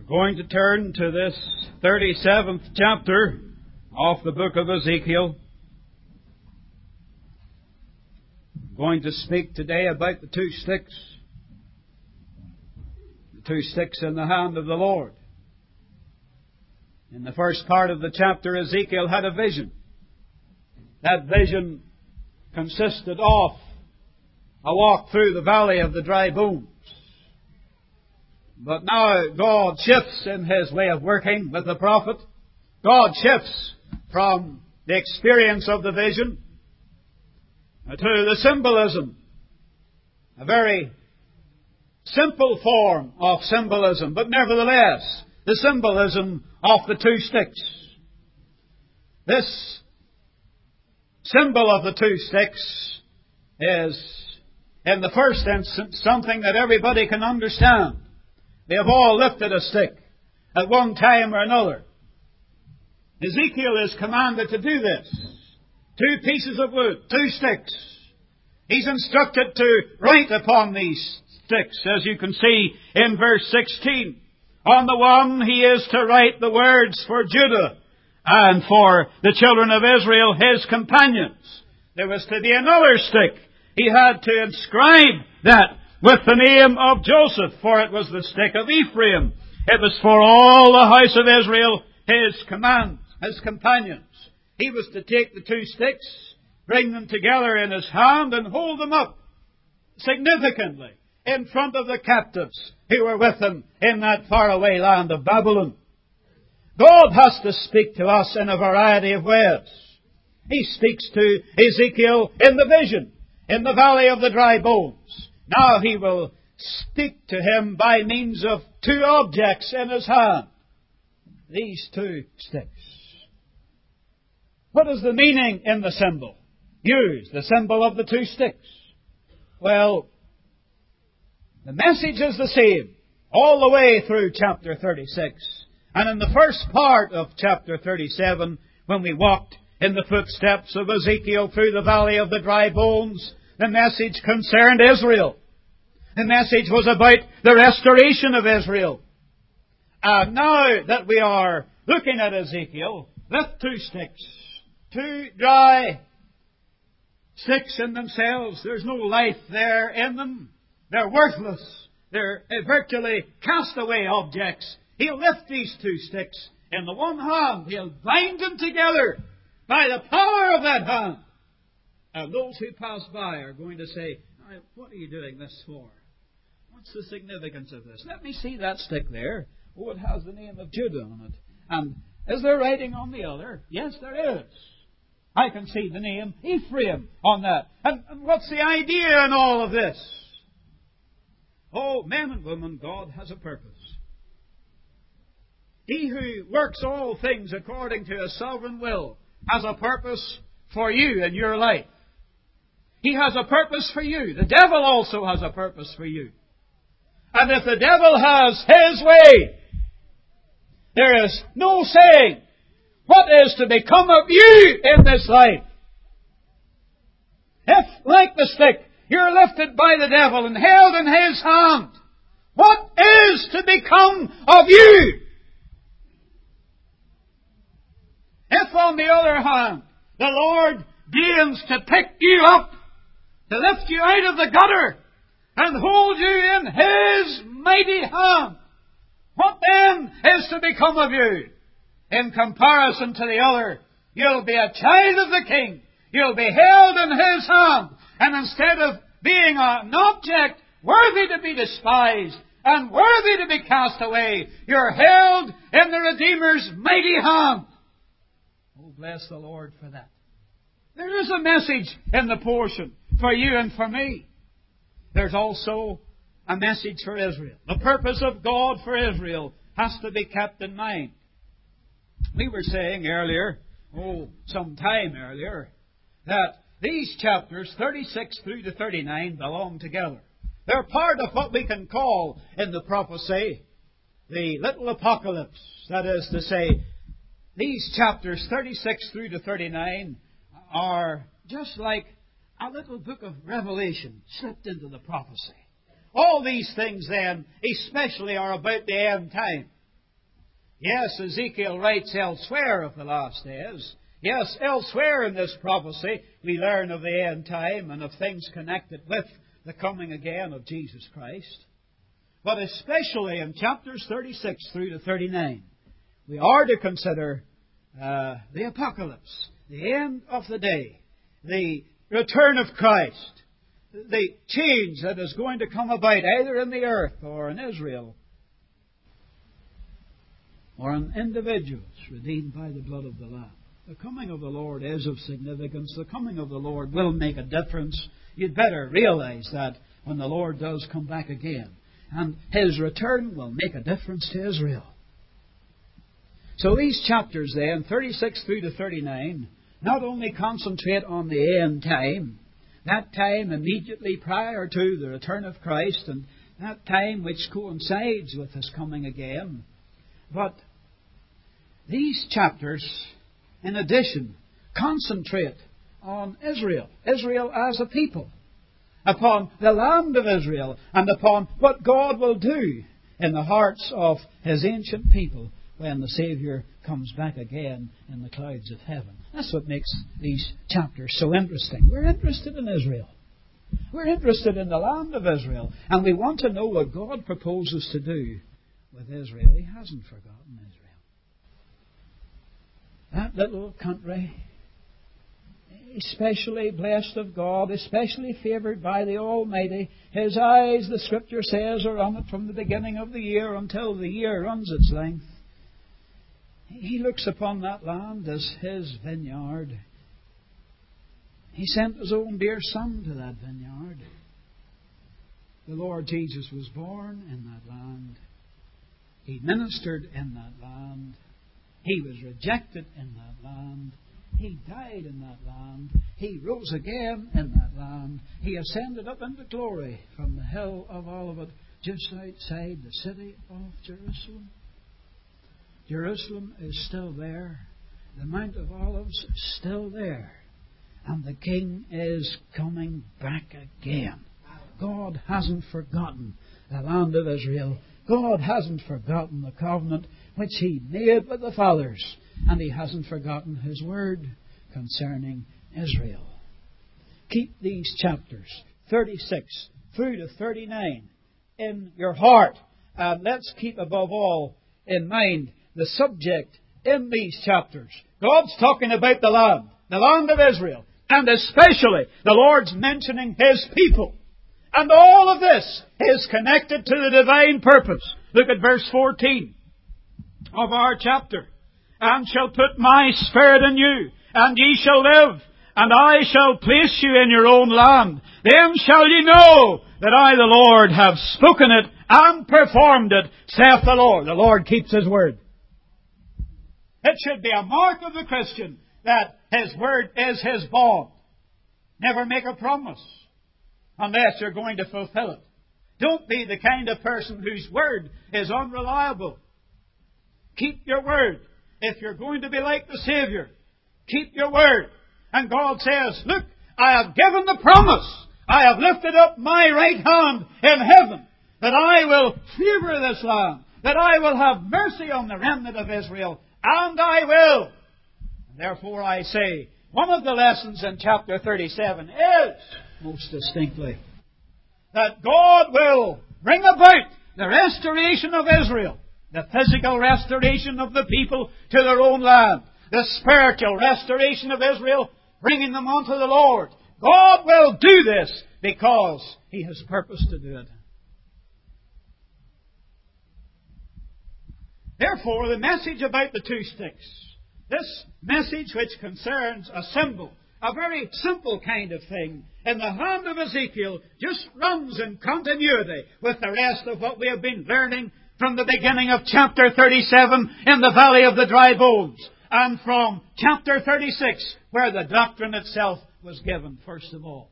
Going to turn to this 37th chapter of the book of Ezekiel. I'm going to speak today about the two sticks. The two sticks in the hand of the Lord. In the first part of the chapter, Ezekiel had a vision. That vision consisted of a walk through the valley of the dry bones. But now God shifts in His way of working with the prophet. God shifts from the experience of the vision to the symbolism. A very simple form of symbolism, but nevertheless, the symbolism of the two sticks. This symbol of the two sticks is, in the first instance, something that everybody can understand. They have all lifted a stick at one time or another. Ezekiel is commanded to do this. Two pieces of wood, two sticks. He's instructed to write upon these sticks, as you can see in verse 16. On the one, he is to write the words for Judah and for the children of Israel, his companions. There was to be another stick. He had to inscribe that with the name of Joseph, for it was the stick of Ephraim. It was for all the house of Israel, his companions. He was to take the two sticks, bring them together in his hand, and hold them up significantly in front of the captives who were with him in that faraway land of Babylon. God has to speak to us in a variety of ways. He speaks to Ezekiel in the vision, in the valley of the dry bones. Now He will speak to him by means of two objects in his hand. These two sticks. What is the meaning in the symbol used, the symbol of the two sticks? Well, the message is the same all the way through chapter 36. And in the first part of chapter 37, when we walked in the footsteps of Ezekiel through the valley of the dry bones, the message concerned Israel. The message was about the restoration of Israel. And now that we are looking at Ezekiel, with two sticks, two dry sticks in themselves, there's no life there in them. They're worthless. They're virtually castaway objects. He'll lift these two sticks in the one hand. He'll bind them together by the power of that hand. And those who pass by are going to say, what are you doing this for? What's the significance of this? Let me see that stick there. Oh, it has the name of Judah on it. And is there writing on the other? Yes, there is. I can see the name Ephraim on that. And what's the idea in all of this? Oh, men and women, God has a purpose. He who works all things according to His sovereign will has a purpose for you in your life. He has a purpose for you. The devil also has a purpose for you. And if the devil has his way, there is no saying what is to become of you in this life. If, like the stick, you're lifted by the devil and held in his hand, what is to become of you? If, on the other hand, the Lord deigns to pick you up, to lift you out of the gutter, and hold you in His mighty hand, what then is to become of you? In comparison to the other, you'll be a child of the King. You'll be held in His hand. And instead of being an object worthy to be despised and worthy to be cast away, you're held in the Redeemer's mighty hand. Oh, bless the Lord for that. There is a message in the portion for you and for me. There's also a message for Israel. The purpose of God for Israel has to be kept in mind. We were saying earlier, some time earlier, that these chapters, 36 through to 39, belong together. They're part of what we can call in the prophecy the little apocalypse. That is to say, these chapters 36 through to 39 are just like a little book of Revelation slipped into the prophecy. All these things then, especially, are about the end time. Yes, Ezekiel writes elsewhere of the last days. Yes, elsewhere in this prophecy we learn of the end time and of things connected with the coming again of Jesus Christ. But especially in chapters 36 through to 39, we are to consider the apocalypse, the end of the day, the return of Christ, the change that is going to come about either in the earth or in Israel or in individuals redeemed by the blood of the Lamb. The coming of the Lord is of significance. The coming of the Lord will make a difference. You'd better realize that when the Lord does come back again. And His return will make a difference to Israel. So these chapters then, 36 through to 39, not only concentrate on the end time, that time immediately prior to the return of Christ, and that time which coincides with His coming again, but these chapters, in addition, concentrate on Israel, Israel as a people, upon the land of Israel, and upon what God will do in the hearts of His ancient people when the Saviour comes back again in the clouds of heaven. That's what makes these chapters so interesting. We're interested in Israel. We're interested in the land of Israel, and we want to know what God proposes to do with Israel. He hasn't forgotten Israel. That little country, especially blessed of God, especially favoured by the Almighty. His eyes, the Scripture says, are on it from the beginning of the year until the year runs its length. He looks upon that land as His vineyard. He sent His own dear Son to that vineyard. The Lord Jesus was born in that land. He ministered in that land. He was rejected in that land. He died in that land. He rose again in that land. He ascended up into glory from the hill of Olivet just outside the city of Jerusalem. Jerusalem is still there. The Mount of Olives is still there. And the King is coming back again. God hasn't forgotten the land of Israel. God hasn't forgotten the covenant which He made with the fathers. And He hasn't forgotten His word concerning Israel. Keep these chapters, 36 through to 39, in your heart. And let's keep above all in mind the subject in these chapters. God's talking about the land of Israel. And especially the Lord's mentioning His people. And all of this is connected to the divine purpose. Look at verse 14 of our chapter. And shall put my Spirit in you, and ye shall live, and I shall place you in your own land. Then shall ye know that I, the Lord, have spoken it and performed it, saith the Lord. The Lord keeps His word. It should be a mark of the Christian that His word is his bond. Never make a promise unless you're going to fulfill it. Don't be the kind of person whose word is unreliable. Keep your word. If you're going to be like the Saviour, keep your word. And God says, look, I have given the promise. I have lifted up my right hand in heaven that I will favour this land, that I will have mercy on the remnant of Israel, and I will. Therefore I say, one of the lessons in chapter 37 is, most distinctly, that God will bring about the restoration of Israel, the physical restoration of the people to their own land, the spiritual restoration of Israel, bringing them unto the Lord. God will do this because He has purposed to do it. Therefore, the message about the two sticks, this message which concerns a symbol, a very simple kind of thing, in the hand of Ezekiel, just runs in continuity with the rest of what we have been learning from the beginning of chapter 37 in the Valley of the Dry Bones, and from chapter 36, where the doctrine itself was given, first of all.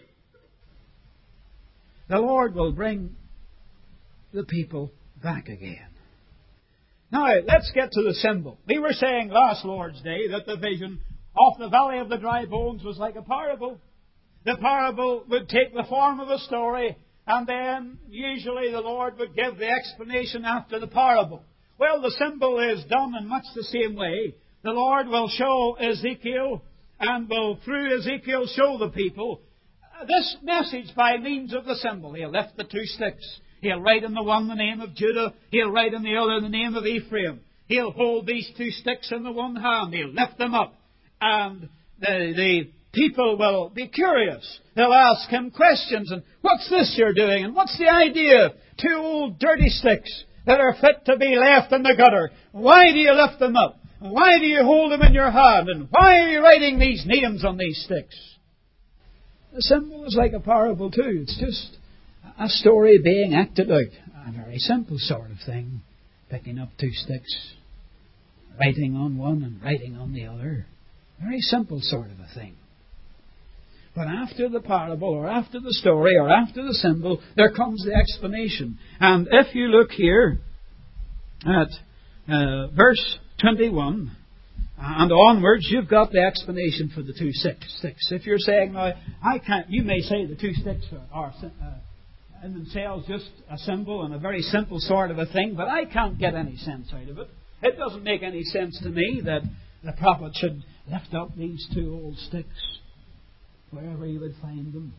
The Lord will bring the people back again. Now, let's get to the symbol. We were saying last Lord's Day that the vision of the Valley of the Dry Bones was like a parable. The parable would take the form of a story, and then usually the Lord would give the explanation after the parable. Well, the symbol is done in much the same way. The Lord will show Ezekiel, and will, through Ezekiel, show the people this message by means of the symbol. He'll lift the two sticks. He'll write in the one the name of Judah. He'll write in the other the name of Ephraim. He'll hold these two sticks in the one hand. He'll lift them up. And the people will be curious. They'll ask him questions. And what's this you're doing? And what's the idea? Two old dirty sticks that are fit to be left in the gutter. Why do you lift them up? Why do you hold them in your hand? And why are you writing these names on these sticks? The symbol is like a parable too. It's just a story being acted out. A very simple sort of thing. Picking up two sticks, writing on one and writing on the other. Very simple sort of a thing. But after the parable, or after the story, or after the symbol, there comes the explanation. And if you look here at verse 21 and onwards, you've got the explanation for the two sticks. If you're saying, now, I can't, you may say the two sticks are in themselves just a symbol and a very simple sort of a thing, but I can't get any sense out of it. It doesn't make any sense to me that the prophet should lift up these two old sticks wherever he would find them.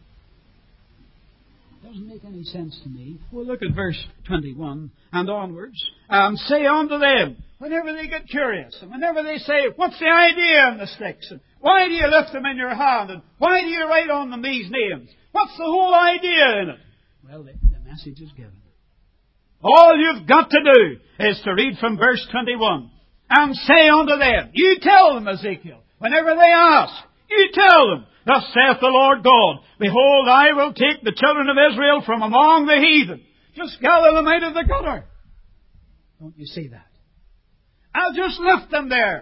It doesn't make any sense to me. Well, look at verse 21 and onwards. Say unto them, whenever they get curious, and whenever they say, what's the idea in the sticks? And why do you lift them in your hand? And why do you write on them these names? What's the whole idea in it? Well, the message is given. All you've got to do is to read from verse 21. And say unto them, you tell them, Ezekiel, whenever they ask, you tell them, thus saith the Lord God, behold, I will take the children of Israel from among the heathen. Just gather them out of the gutter. Don't you see that? I'll just lift them there.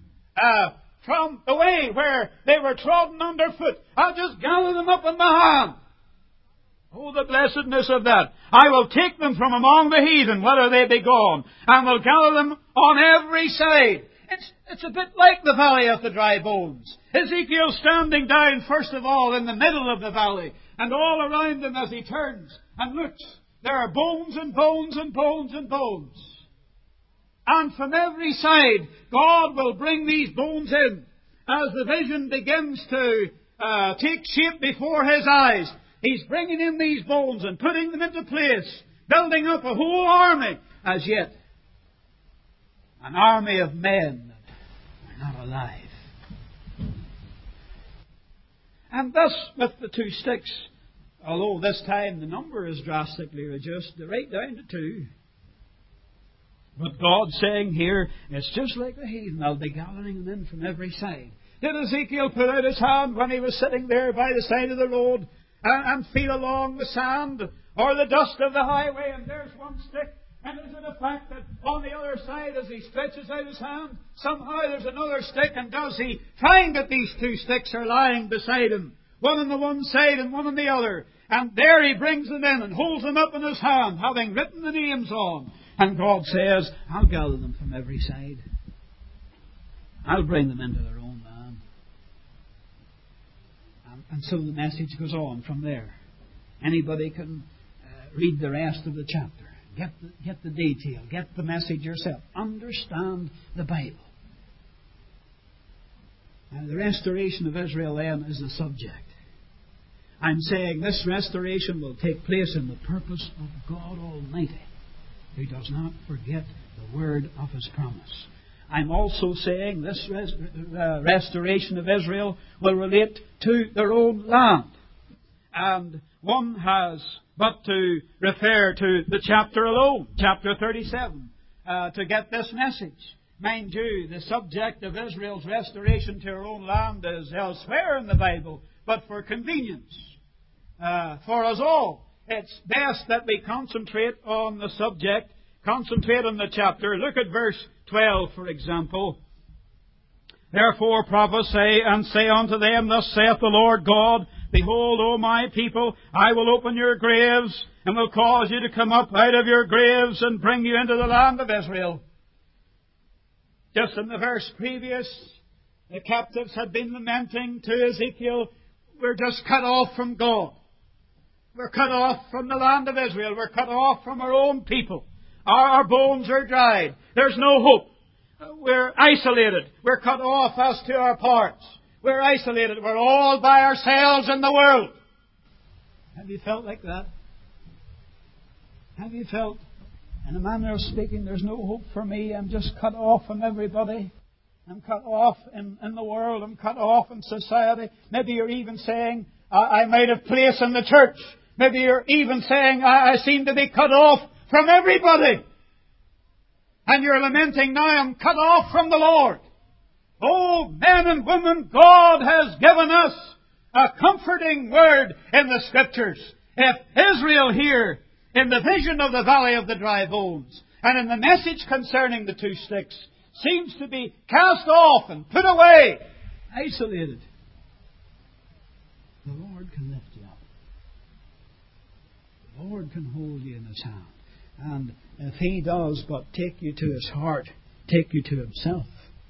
From the way where they were trodden underfoot. I'll just gather them up in my hand. Oh, the blessedness of that. I will take them from among the heathen, whether they be gone, and will gather them on every side. It's a bit like the valley of the dry bones. Ezekiel standing down, first of all, in the middle of the valley, and all around him as he turns and looks, there are bones and bones and bones and bones. And from every side, God will bring these bones in as the vision begins to take shape before his eyes. He's bringing in these bones and putting them into place, building up a whole army as yet. An army of men that are not alive. And thus, with the two sticks, although this time the number is drastically reduced, they're right down to two. But God's saying here, it's just like the heathen. I'll be gathering them in from every side. Did Ezekiel put out his hand when he was sitting there by the side of the road and feel along the sand or the dust of the highway, and there's one stick? And is it a fact that on the other side, as he stretches out his hand, somehow there's another stick, and does he find that these two sticks are lying beside him, one on the one side and one on the other? And there he brings them in and holds them up in his hand, having written the names on. And God says, I'll gather them from every side. I'll bring them into their own land. And so the message goes on from there. Anybody can read the rest of the chapter. Get the detail. Get the message yourself. Understand the Bible. And the restoration of Israel then is the subject. I'm saying this restoration will take place in the purpose of God Almighty, who does not forget the word of His promise. I'm also saying this restoration of Israel will relate to their own land. And one has but to refer to the chapter alone, chapter 37, to get this message. Mind you, the subject of Israel's restoration to her own land is elsewhere in the Bible, but for convenience, for us all, it's best that we concentrate on the subject, concentrate on the chapter. Look at verse 12, for example. Therefore prophesy and say unto them, thus saith the Lord God, behold, O my people, I will open your graves, and will cause you to come up out of your graves, and bring you into the land of Israel. Just in the verse previous, the captives had been lamenting to Ezekiel, we're just cut off from God. We're cut off from the land of Israel. We're cut off from our own people. Our bones are dried. There's no hope. We're isolated. We're cut off as to our parts. We're isolated. We're all by ourselves in the world. Have you felt like that? Have you felt, in a manner of speaking, there's no hope for me. I'm just cut off from everybody. I'm cut off in the world. I'm cut off in society. Maybe you're even saying, I might have place in the church. Maybe you're even saying, I seem to be cut off from everybody. And you're lamenting, now I'm cut off from the Lord. Oh, men and women, God has given us a comforting word in the Scriptures. If Israel here, in the vision of the valley of the dry bones, and in the message concerning the two sticks, seems to be cast off and put away, isolated, the Lord can lift you up. The Lord can hold you in His hand. And if He does but take you to His heart, take you to Himself,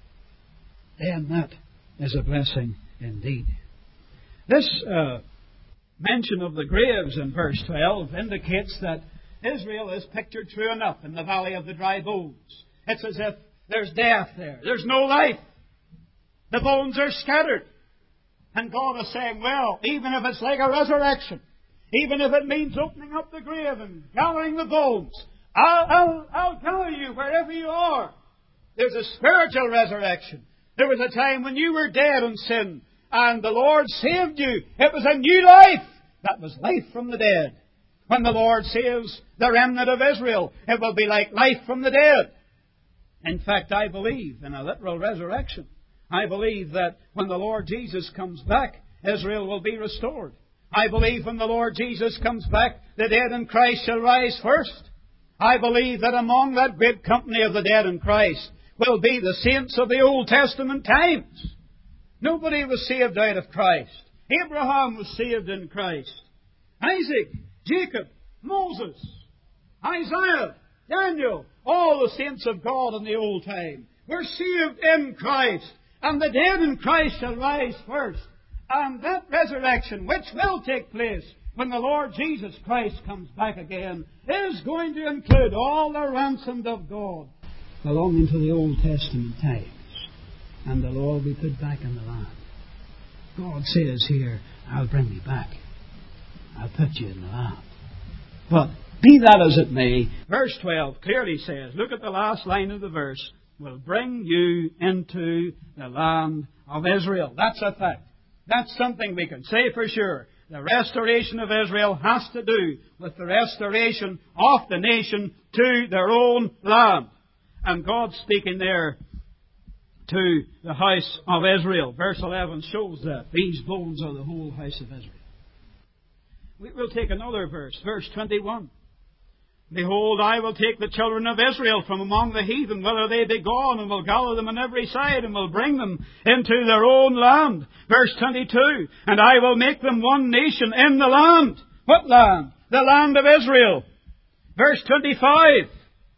then that is a blessing indeed. This mention of the graves in verse 12 indicates that Israel is pictured true enough in the valley of the dry bones. It's as if there's death there. There's no life. The bones are scattered. And God is saying, well, even if it's like a resurrection, even if it means opening up the grave and gathering the bones, I'll gather you wherever you are. There's a spiritual resurrection. There was a time when you were dead in sin, and the Lord saved you. It was a new life. That was life from the dead. When the Lord saves the remnant of Israel, it will be like life from the dead. In fact, I believe in a literal resurrection. I believe that when the Lord Jesus comes back, Israel will be restored. I believe when the Lord Jesus comes back, the dead in Christ shall rise first. I believe that among that great company of the dead in Christ will be the saints of the Old Testament times. Nobody was saved out of Christ. Abraham was saved in Christ. Isaac, Jacob, Moses, Isaiah, Daniel, all the saints of God in the old time were saved in Christ. And the dead in Christ shall rise first. And that resurrection, which will take place when the Lord Jesus Christ comes back again, is going to include all the ransomed of God belonging to the Old Testament times. And they'll all be put back in the land. God says here, I'll bring you back. I'll put you in the land. But be that as it may, verse 12 clearly says, look at the last line of the verse, will bring you into the land of Israel. That's a fact. That's something we can say for sure. The restoration of Israel has to do with the restoration of the nation to their own land. And God's speaking there to the house of Israel. Verse 11 shows that. These bones are the whole house of Israel. We'll take another verse. Verse 21. Behold, I will take the children of Israel from among the heathen, whither they be gone, and will gather them on every side, and will bring them into their own land. Verse 22. And I will make them one nation in the land. What land? The land of Israel. Verse 25.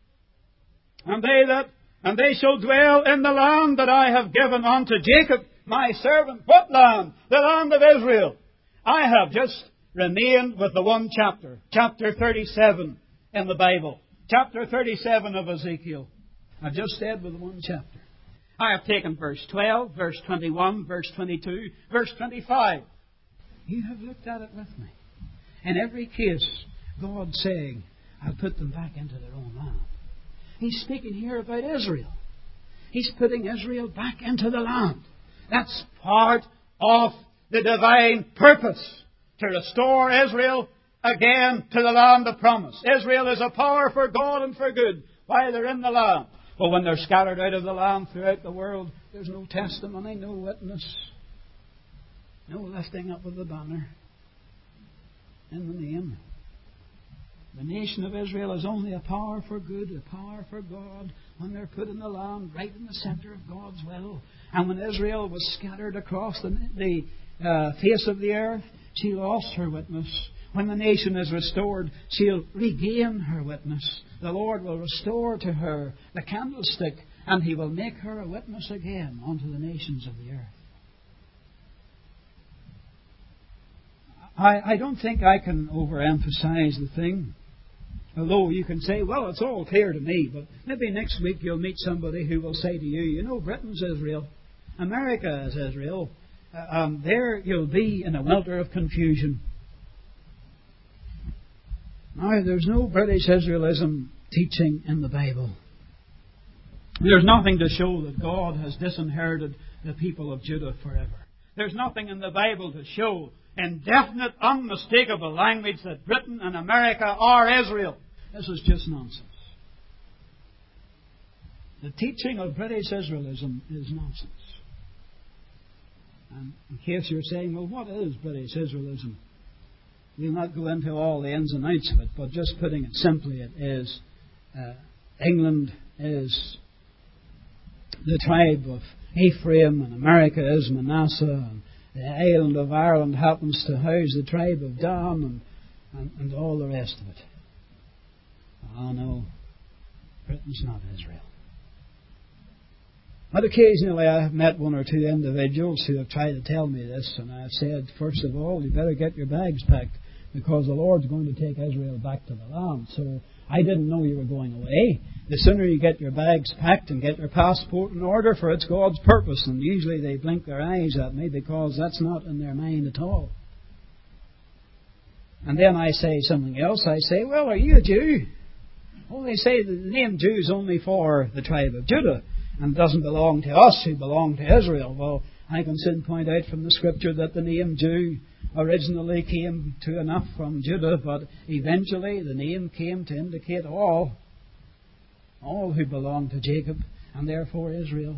And they shall dwell in the land that I have given unto Jacob, my servant. What land? The land of Israel. I have just remained with the one chapter. Chapter 37 in the Bible. Chapter 37 of Ezekiel. I've just stayed with the one chapter. I have taken verse 12, verse 21, verse 22, verse 25. You have looked at it with me. In every case, God's saying, I'll put them back into their own land. He's speaking here about Israel. He's putting Israel back into the land. That's part of the divine purpose, to restore Israel again to the land of promise. Israel is a power for God and for good while they're in the land. But when they're scattered out of the land throughout the world, there's no testimony, no witness, no lifting up of the banner in the name. The nation of Israel is only a power for good, a power for God, when they're put in the land, right in the centre of God's will. And when Israel was scattered across the face of the earth, she lost her witness. When the nation is restored, she'll regain her witness. The Lord will restore to her the candlestick, and He will make her a witness again unto the nations of the earth. I don't think I can overemphasize the thing Although you can say, well, it's all clear to me, but maybe next week you'll meet somebody who will say to you, you know, Britain's Israel, America is Israel, and there you'll be in a welter of confusion. Now, there's no British Israelism teaching in the Bible. There's nothing to show that God has disinherited the people of Judah forever. There's nothing in the Bible to show in definite, unmistakable language that Britain and America are Israel. This is just nonsense. The teaching of British Israelism is nonsense. And in case you're saying, well, what is British Israelism? We'll not go into all the ins and outs of it, but just putting it simply, it is England is the tribe of Ephraim, and America is Manasseh, and the island of Ireland happens to house the tribe of Dan, and all the rest of it. Oh no, Britain's not Israel. But occasionally I have met one or two individuals who have tried to tell me this, and I've said, first of all, you better get your bags packed, because the Lord's going to take Israel back to the land. So I didn't know you were going away. The sooner you get your bags packed and get your passport in order, for it's God's purpose. And usually they blink their eyes at me because that's not in their mind at all. And then I say something else. I say, well, are you a Jew? Well, they say the name Jew is only for the tribe of Judah and doesn't belong to us who belong to Israel. Well, I can soon point out from the Scripture that the name Jew originally came to enough from Judah, but eventually the name came to indicate all who belong to Jacob, and therefore Israel.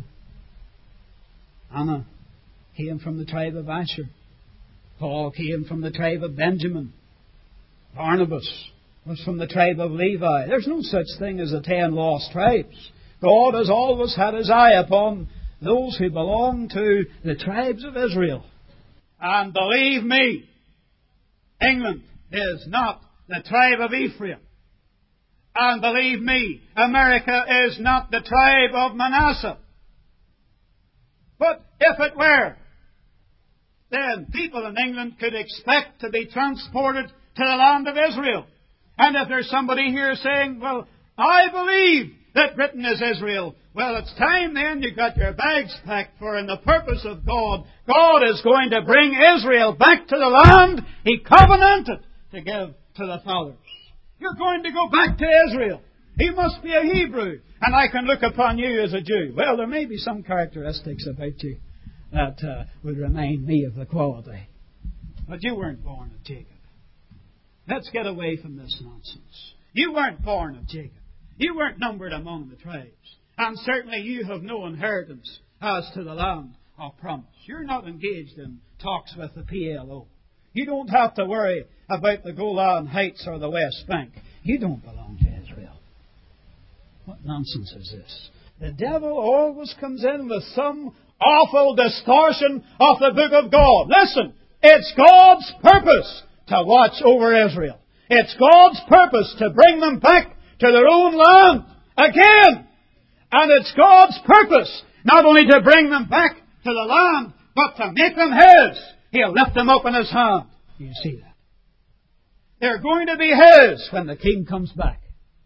Anna came from the tribe of Asher. Paul came from the tribe of Benjamin. Barnabas was from the tribe of Levi. There's no such thing as the 10 lost tribes. God has always had His eye upon those who belong to the tribes of Israel. And believe me, England is not the tribe of Ephraim. And believe me, America is not the tribe of Manasseh. But if it were, then people in England could expect to be transported to the land of Israel. And if there's somebody here saying, well, I believe that Britain is Israel, well, it's time then you got your bags packed, for in the purpose of God, God is going to bring Israel back to the land He covenanted to give to the fathers. You're going to go back to Israel. He must be a Hebrew, and I can look upon you as a Jew. Well, there may be some characteristics about you that would remind me of the quality. But you weren't born of Jacob. Let's get away from this nonsense. You weren't born of Jacob. You weren't numbered among the tribes. And certainly you have no inheritance as to the land of promise. You're not engaged in talks with the PLO. You don't have to worry about the Golan Heights or the West Bank. You don't belong to Israel. What nonsense is this? The devil always comes in with some awful distortion of the book of God. Listen, it's God's purpose to watch over Israel. It's God's purpose to bring them back to their own land again. And it's God's purpose not only to bring them back to the land, but to make them His. He'll lift them up in His hand. You see that? They're going to be His when the King comes back.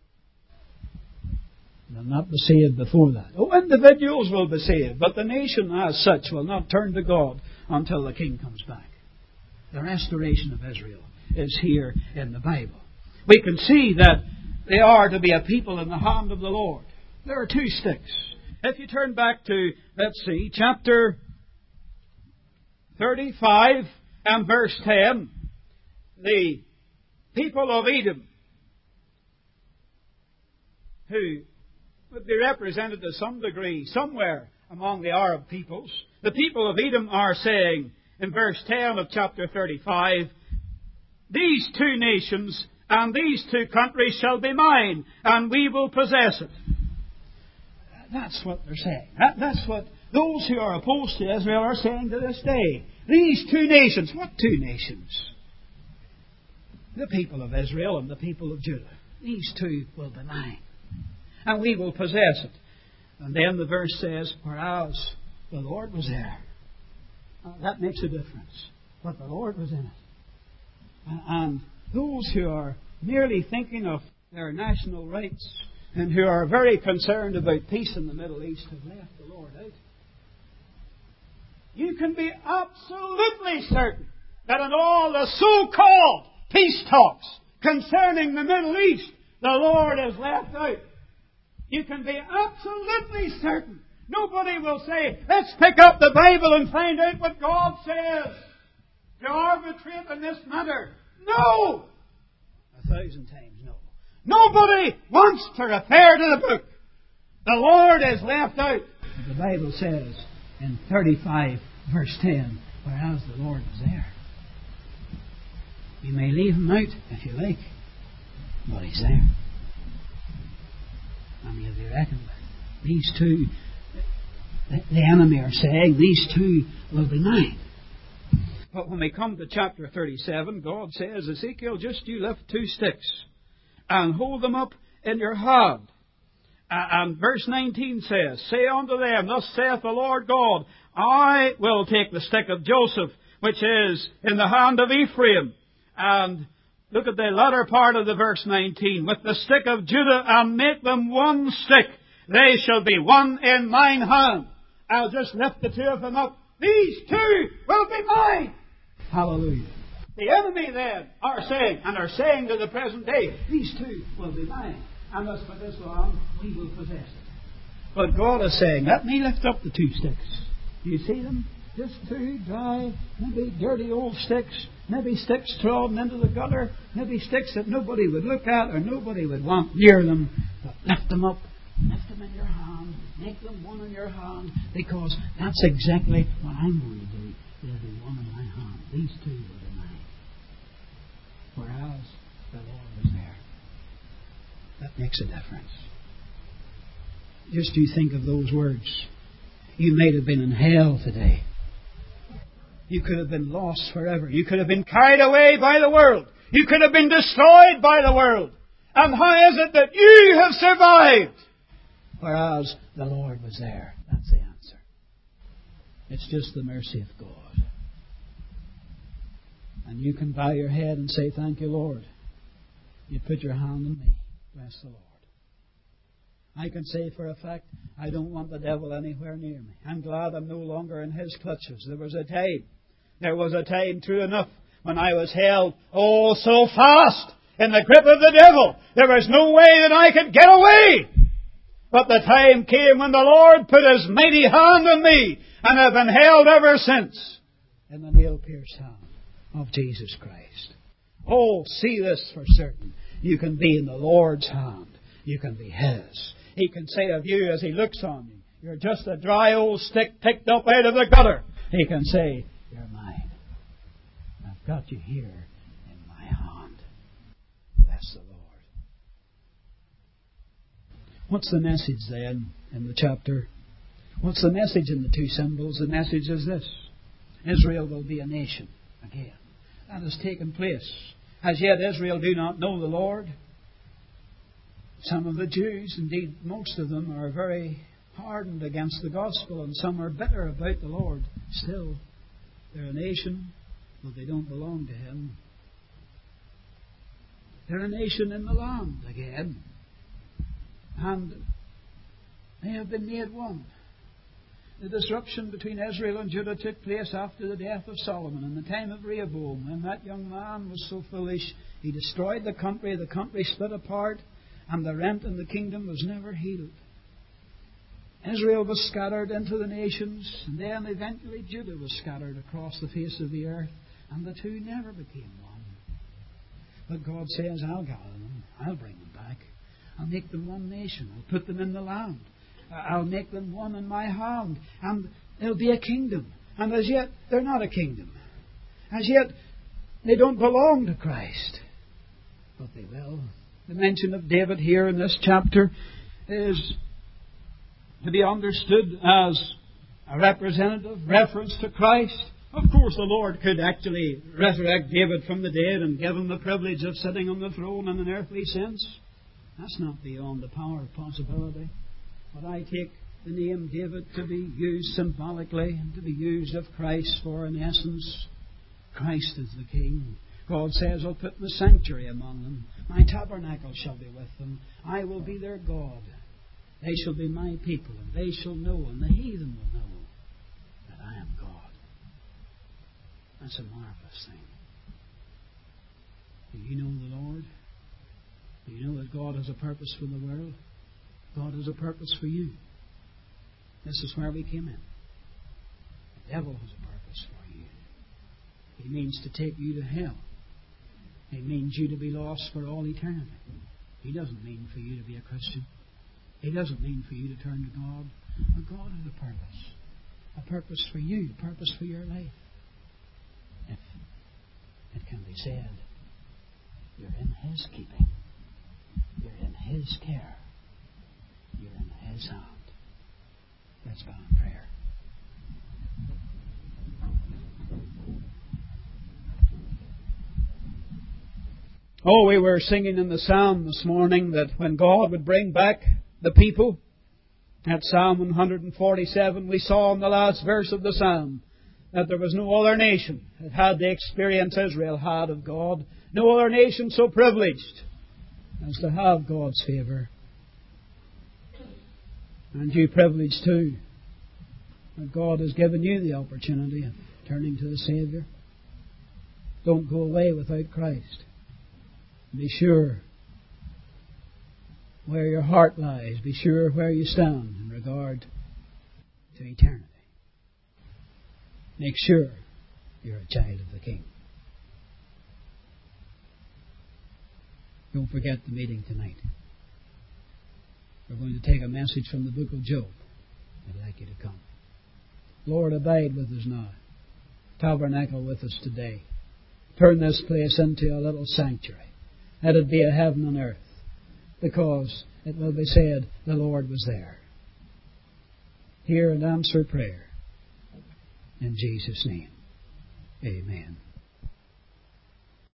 They'll not be saved before that. Oh, individuals will be saved, but the nation as such will not turn to God until the King comes back. The restoration of Israel is here in the Bible. We can see that they are to be a people in the hand of the Lord. There are 2 sticks. If you turn back to, chapter 35 and verse 10, the people of Edom, who would be represented to some degree somewhere among the Arab peoples, the people of Edom are saying in verse 10 of chapter 35, these 2 nations and these 2 countries shall be mine, and we will possess it. That's what they're saying. That's what those who are opposed to Israel are saying to this day. These 2 nations. What 2 nations? The people of Israel and the people of Judah. These 2 will be mine, and we will possess it. And then the verse says, whereas the Lord was there. That makes a difference. But the Lord was in it. And those who are merely thinking of their national rights and who are very concerned about peace in the Middle East have left the Lord out. You can be absolutely certain that in all the so-called peace talks concerning the Middle East, the Lord is left out. You can be absolutely certain. Nobody will say, let's pick up the Bible and find out what God says to arbitrate in this matter. No! 1,000 times no. Nobody wants to refer to the book. The Lord is left out. The Bible says in 35 verse 10, whereas the Lord is there. You may leave Him out if you like, but He's there. I mean, if you reckon these two, the enemy are saying, these two will be mine. But when we come to chapter 37, God says, Ezekiel, just you lift 2 sticks and hold them up in your hand. And verse 19 says, say unto them, thus saith the Lord God, I will take the stick of Joseph, which is in the hand of Ephraim, and look at the latter part of the verse 19, with the stick of Judah, and make them one stick. They shall be one in mine hand. I'll just lift the 2 of them up. These 2 will be mine. Hallelujah. The enemy then are saying to the present day, these 2 will be mine. And as for this long, we will possess it. But God is saying, let me lift up the 2 sticks. Do you see them? Just 2 dry, maybe dirty old sticks, maybe sticks trodden into the gutter, maybe sticks that nobody would look at or nobody would want near them. But lift them up, lift them in your hand, make them one in your hand, because that's exactly what I'm going to do. They'll be one in my hand. These 2 will be mine. Whereas the Lord was there. That makes a difference. Just you think of those words. You might have been in hell today. You could have been lost forever. You could have been carried away by the world. You could have been destroyed by the world. And how is it that you have survived? Whereas the Lord was there. That's the answer. It's just the mercy of God. And you can bow your head and say, thank you, Lord. You put your hand on me. Bless the Lord. I can say for a fact, I don't want the devil anywhere near me. I'm glad I'm no longer in his clutches. There was a time, true enough, when I was held, so fast in the grip of the devil. There was no way that I could get away. But the time came when the Lord put His mighty hand on me, and I've been held ever since in the nail-pierced hand of Jesus Christ. See this for certain. You can be in the Lord's hand. You can be His. He can say of you as He looks on you, you're just a dry old stick picked up out of the gutter. He can say, you're mine. I've got you here in my hand. Bless the Lord. What's the message then in the chapter? What's the message in the 2 symbols? The message is this. Israel will be a nation again. That has taken place. As yet Israel do not know the Lord. Some of the Jews, indeed most of them, are very hardened against the gospel, and some are bitter about the Lord. Still, they're a nation, but they don't belong to Him. They're a nation in the land again. And they have been made one. The disruption between Israel and Judah took place after the death of Solomon in the time of Rehoboam. And that young man was so foolish, he destroyed the country split apart, and the rent in the kingdom was never healed. Israel was scattered into the nations, and then eventually Judah was scattered across the face of the earth, and the 2 never became one. But God says, I'll gather them, I'll bring them back, I'll make them one nation, I'll put them in the land. I'll make them one in my hand, and they'll be a kingdom. And as yet, they're not a kingdom. As yet, they don't belong to Christ. But they will. The mention of David here in this chapter is to be understood as a representative reference to Christ. Of course, the Lord could actually resurrect David from the dead and give him the privilege of sitting on the throne in an earthly sense. That's not beyond the power of possibility. But I take the name David to be used symbolically and to be used of Christ, for in essence, Christ is the King. God says, I'll put my sanctuary among them. My tabernacle shall be with them. I will be their God. They shall be my people, and they shall know, and the heathen will know that I am God. That's a marvelous thing. Do you know the Lord? Do you know that God has a purpose for the world? God has a purpose for you. This is where we came in. The devil has a purpose for you. He means to take you to hell. He means you to be lost for all eternity. He doesn't mean for you to be a Christian. He doesn't mean for you to turn to God. But God has a purpose. A purpose for you. A purpose for your life. If it can be said, you're in His keeping. You're in His care. You're in His hand. Let's bow in prayer. Oh, we were singing in the psalm this morning that when God would bring back the people, at Psalm 147, we saw in the last verse of the psalm that there was no other nation that had the experience Israel had of God. No other nation so privileged as to have God's favour. And you privileged too, that God has given you the opportunity of turning to the Saviour. Don't go away without Christ. Be sure where your heart lies. Be sure where you stand in regard to eternity. Make sure you're a child of the King. Don't forget the meeting tonight. We're going to take a message from the book of Job. I'd like you to come. Lord, abide with us now. Tabernacle with us today. Turn this place into a little sanctuary. Let it be a heaven on earth. Because it will be said, the Lord was there. Hear and answer prayer. In Jesus' name, amen.